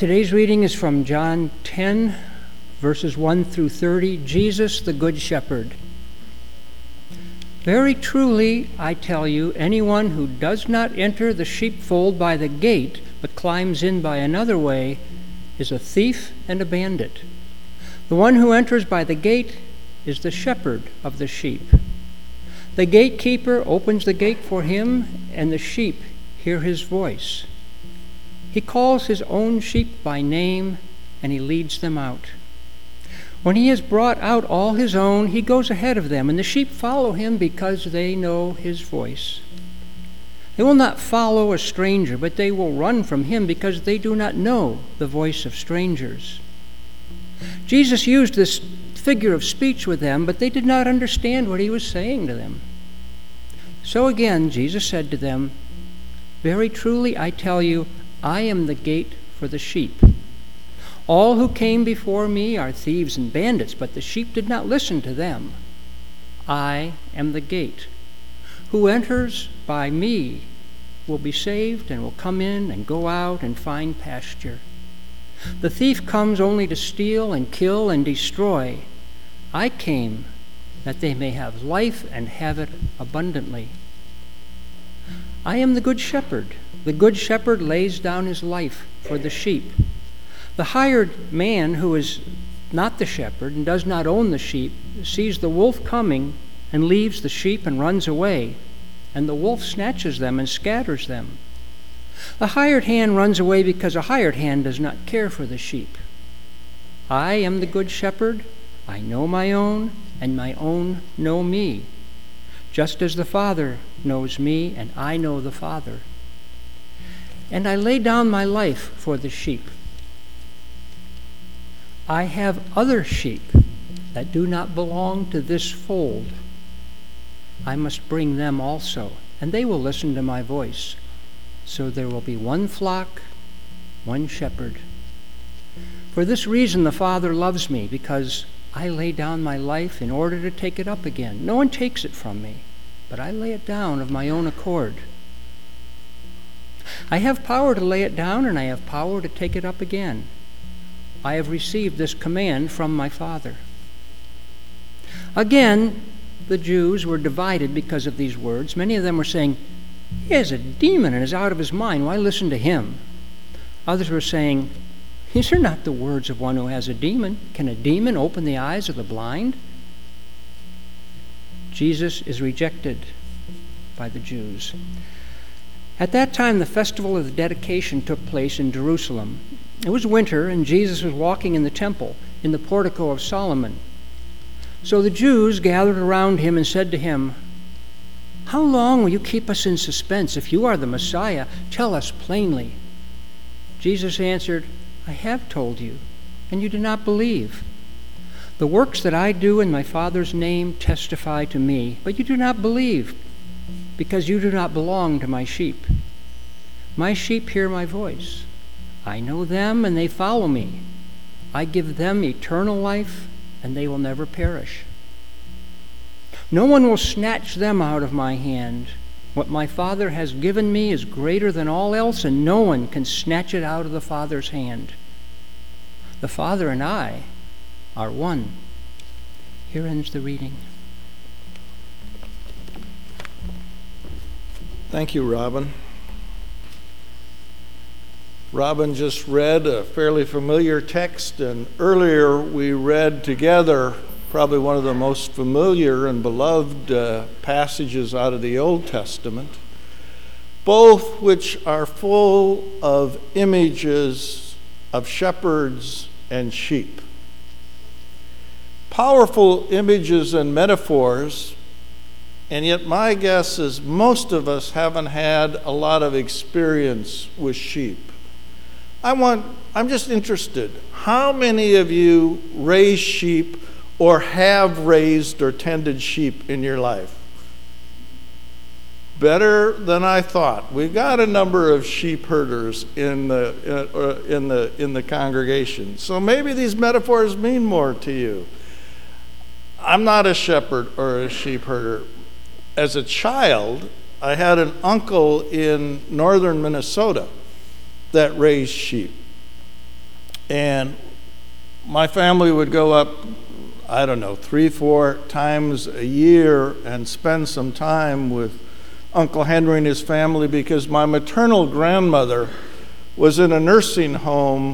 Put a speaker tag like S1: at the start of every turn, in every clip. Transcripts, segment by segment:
S1: Today's reading is from John 10, verses 1 through 30, Jesus the Good Shepherd. Very truly, I tell you, anyone who does not enter the sheepfold by the gate, but climbs in by another way, is a thief and a bandit. The one who enters by the gate is the shepherd of the sheep. The gatekeeper opens the gate for him, and the sheep hear his voice. He calls his own sheep by name, and he leads them out. When he has brought out all his own, he goes ahead of them, and the sheep follow him because they know his voice. They will not follow a stranger, but they will run from him because they do not know the voice of strangers. Jesus used this figure of speech with them, but they did not understand what he was saying to them. So again, Jesus said to them, "Very truly, I tell you, I am the gate for the sheep. All who came before me are thieves and bandits, but the sheep did not listen to them. I am the gate. Who enters by me will be saved and will come in and go out and find pasture. The thief comes only to steal and kill and destroy. I came that they may have life and have it abundantly. I am the good shepherd. The good shepherd lays down his life for the sheep. The hired man who is not the shepherd and does not own the sheep sees the wolf coming and leaves the sheep and runs away, and the wolf snatches them and scatters them. The hired hand runs away because a hired hand does not care for the sheep. I am the good shepherd. I know my own, and my own know me, just as the Father knows me, and I know the Father. And I lay down my life for the sheep. I have other sheep that do not belong to this fold. I must bring them also, and they will listen to my voice. So there will be one flock, one shepherd. For this reason the Father loves me, because I lay down my life in order to take it up again. No one takes it from me, but I lay it down of my own accord. I have power to lay it down, and I have power to take it up again. I have received this command from my Father." Again, the Jews were divided because of these words. Many of them were saying, "He has a demon and is out of his mind. Why listen to him?" Others were saying, "These are not the words of one who has a demon. Can a demon open the eyes of the blind?" Jesus is rejected by the Jews. At that time, the festival of the dedication took place in Jerusalem. It was winter, and Jesus was walking in the temple, in the portico of Solomon. So the Jews gathered around him and said to him, "How long will you keep us in suspense? If you are the Messiah, tell us plainly." Jesus answered, "I have told you, and you do not believe. The works that I do in my Father's name testify to me, but you do not believe, because you do not belong to my sheep. My sheep hear my voice. I know them, and they follow me. I give them eternal life, and they will never perish. No one will snatch them out of my hand. What my Father has given me is greater than all else, and no one can snatch it out of the Father's hand. The Father and I are one." Here ends the reading.
S2: Thank you, Robin. Robin just read a fairly familiar text, and earlier we read together probably one of the most familiar and beloved passages out of the Old Testament, both which are full of images of shepherds and sheep. Powerful images and metaphors, and yet my guess is most of us haven't had a lot of experience with sheep. I'm just interested, how many of you raise sheep or have raised or tended sheep in your life? Better than I thought. We've got a number of sheep herders in the congregation. So maybe these metaphors mean more to you. I'm not a shepherd or a sheep herder. As a child, I had an uncle in northern Minnesota that raised sheep. And my family would go up, I don't know, 3-4 times a year and spend some time with Uncle Henry and his family, because my maternal grandmother was in a nursing home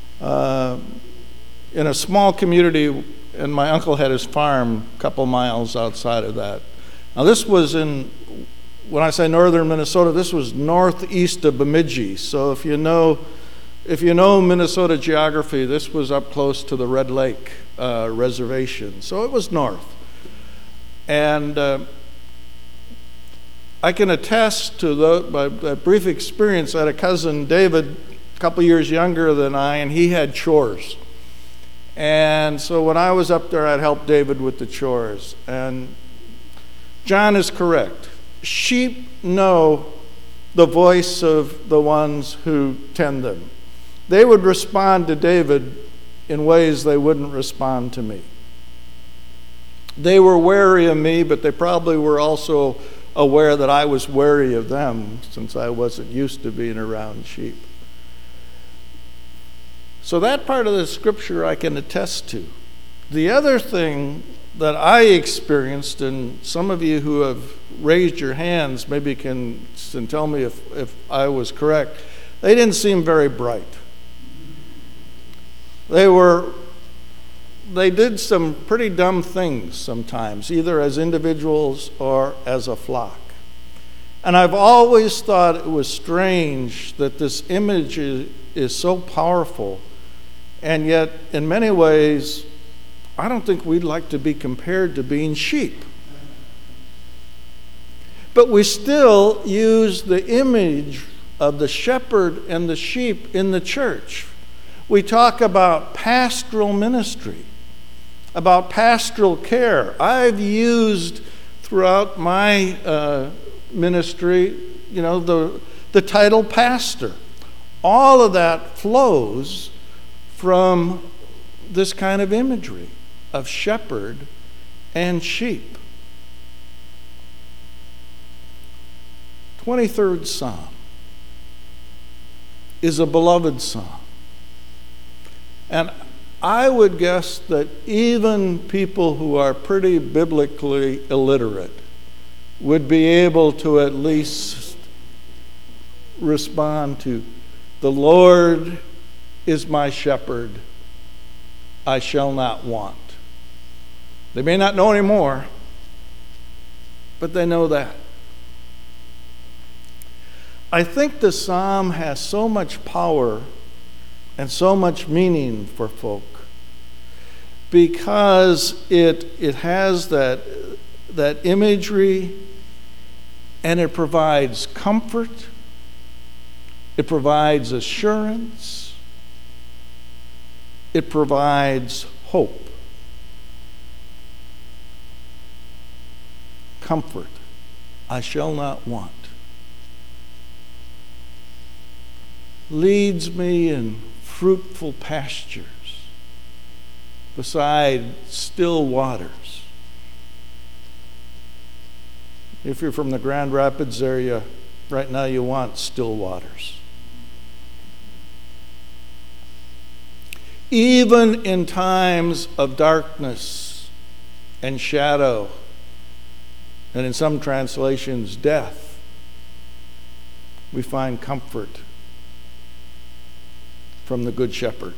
S2: in a small community, and my uncle had his farm a couple miles outside of that. Now this was when I say northern Minnesota, this was northeast of Bemidji. So if you know Minnesota geography, this was up close to the Red Lake reservation. So it was north. And I can attest to that brief experience. I had a cousin, David, a couple years younger than I, and he had chores. And so when I was up there, I'd help David with the chores. And John is correct. Sheep know the voice of the ones who tend them. They would respond to David in ways they wouldn't respond to me. They were wary of me, but they probably were also aware that I was wary of them, since I wasn't used to being around sheep. So that part of the scripture I can attest to. The other thing that I experienced, and some of you who have raised your hands maybe can tell me if I was correct, they didn't seem very bright. They did some pretty dumb things sometimes, either as individuals or as a flock. And I've always thought it was strange that this image is so powerful, and yet in many ways, I don't think we'd like to be compared to being sheep. But we still use the image of the shepherd and the sheep in the church. We talk about pastoral ministry, about pastoral care. I've used throughout my ministry, the title pastor. All of that flows from this kind of imagery of shepherd and sheep. 23rd Psalm is a beloved psalm. And I would guess that even people who are pretty biblically illiterate would be able to at least respond to, "The Lord is my shepherd, I shall not want." They may not know any more, but they know that. I think the psalm has so much power and so much meaning for folk because it has that imagery, and it provides comfort, it provides assurance, it provides hope. Comfort, I shall not want. Leads me in fruitful pastures beside still waters. If you're from the Grand Rapids area, right now you want still waters. Even in times of darkness and shadow, and in some translations, death, we find comfort from the Good Shepherd.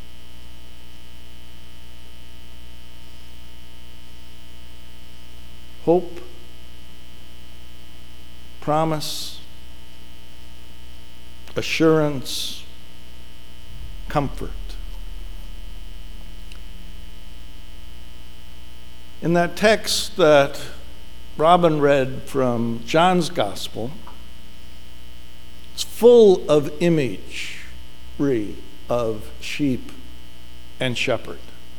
S2: Hope, promise, assurance, comfort. In that text that Robin read from John's Gospel, it's full of imagery of sheep and shepherd.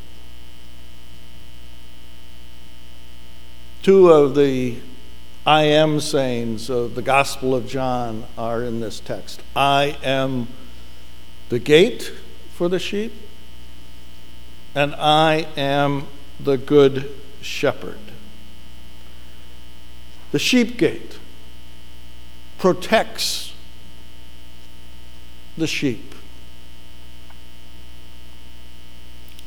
S2: Two of the I am sayings of the Gospel of John are in this text. I am the gate for the sheep, and I am the good shepherd. The sheep gate protects the sheep.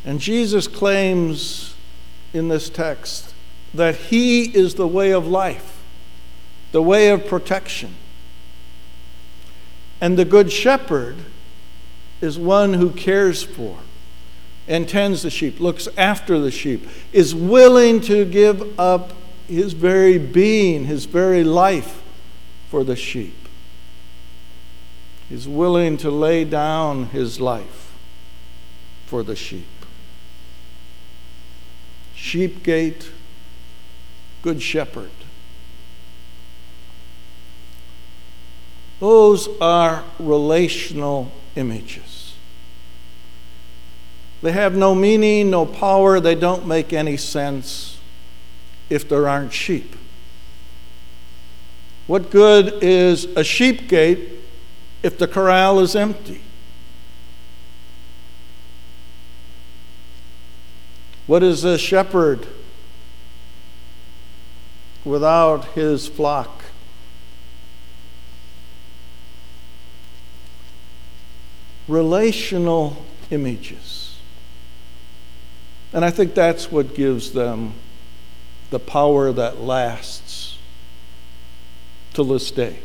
S2: And Jesus claims in this text that he is the way of life, the way of protection. And the good shepherd is one who cares for and tends the sheep, looks after the sheep, is willing to give up his very being, his very life for the sheep. He's willing to lay down his life for the sheep. Sheep gate, good shepherd. Those are relational images. They have no meaning, no power. They don't make any sense if there aren't sheep. What good is a sheep gate if the corral is empty? What is a shepherd without his flock? Relational images. And I think that's what gives them the power that lasts to this day.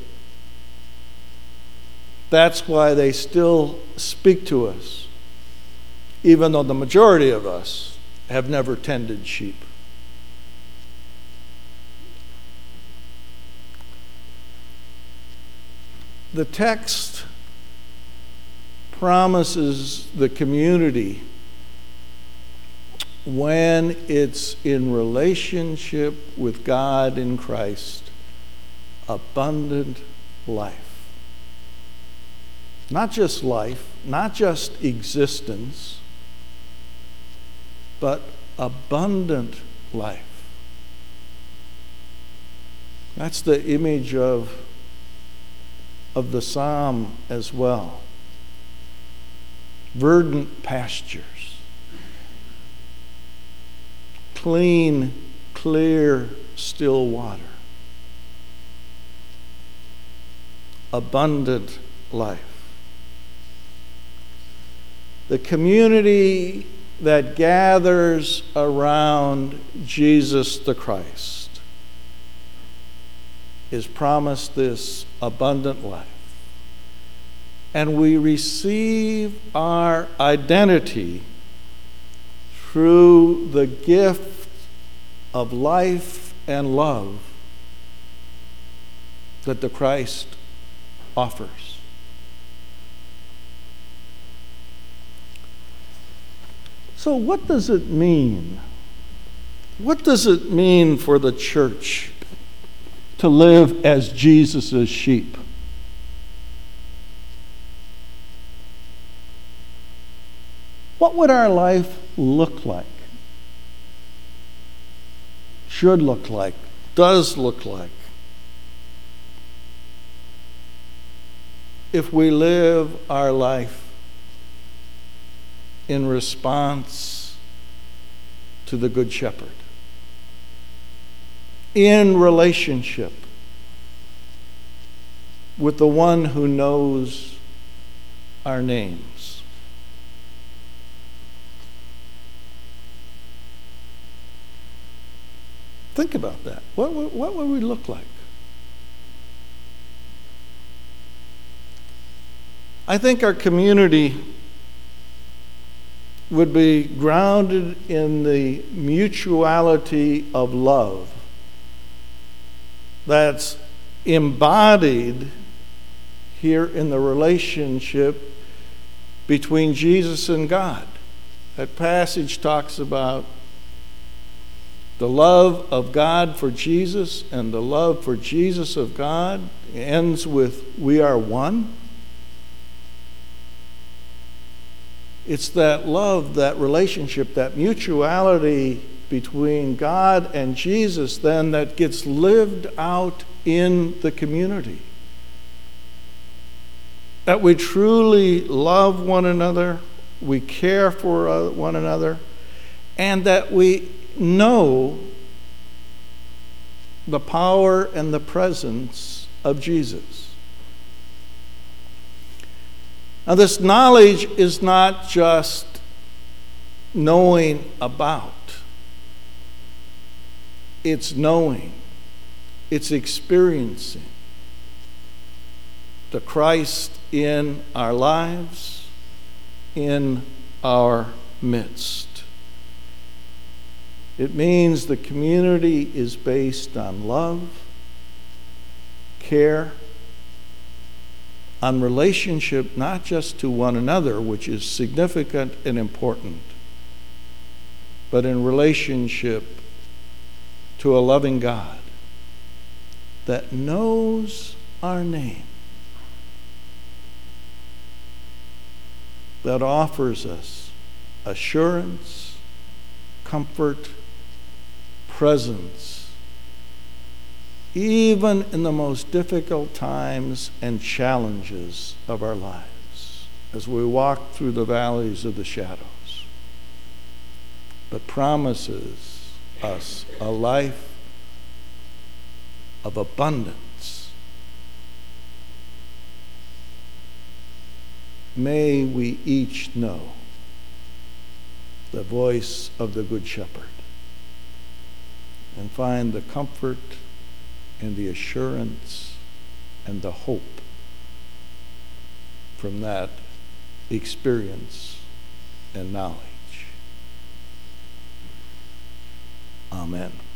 S2: That's why they still speak to us, even though the majority of us have never tended sheep. The text promises the community, when it's in relationship with God in Christ, abundant life. Not just life, not just existence, but abundant life. That's the image of the psalm as well. Verdant pastures. Clean, clear, still water. Abundant life. The community that gathers around Jesus the Christ is promised this abundant life. And we receive our identity through the gift of life and love that the Christ offers. So what does it mean? What does it mean for the church to live as Jesus' sheep? What would our life look like? Should look like? Does look like? If we live our life in response to the Good Shepherd, in relationship with the one who knows our names. Think about that. What would we look like? I think our community would be grounded in the mutuality of love that's embodied here in the relationship between Jesus and God. That passage talks about the love of God for Jesus and the love for Jesus of God. It ends with, we are one. It's that love, that relationship, that mutuality between God and Jesus then that gets lived out in the community. That we truly love one another, we care for one another, and that we know the power and the presence of Jesus. Now, this knowledge is not just knowing about. It's knowing. It's experiencing the Christ in our lives, in our midst. It means the community is based on love, care, on relationship not just to one another, which is significant and important, but in relationship to a loving God that knows our name, that offers us assurance, comfort, presence, even in the most difficult times and challenges of our lives as we walk through the valleys of the shadows, but promises us a life of abundance. May we each know the voice of the Good Shepherd and find the comfort and the assurance and the hope from that experience and knowledge. Amen.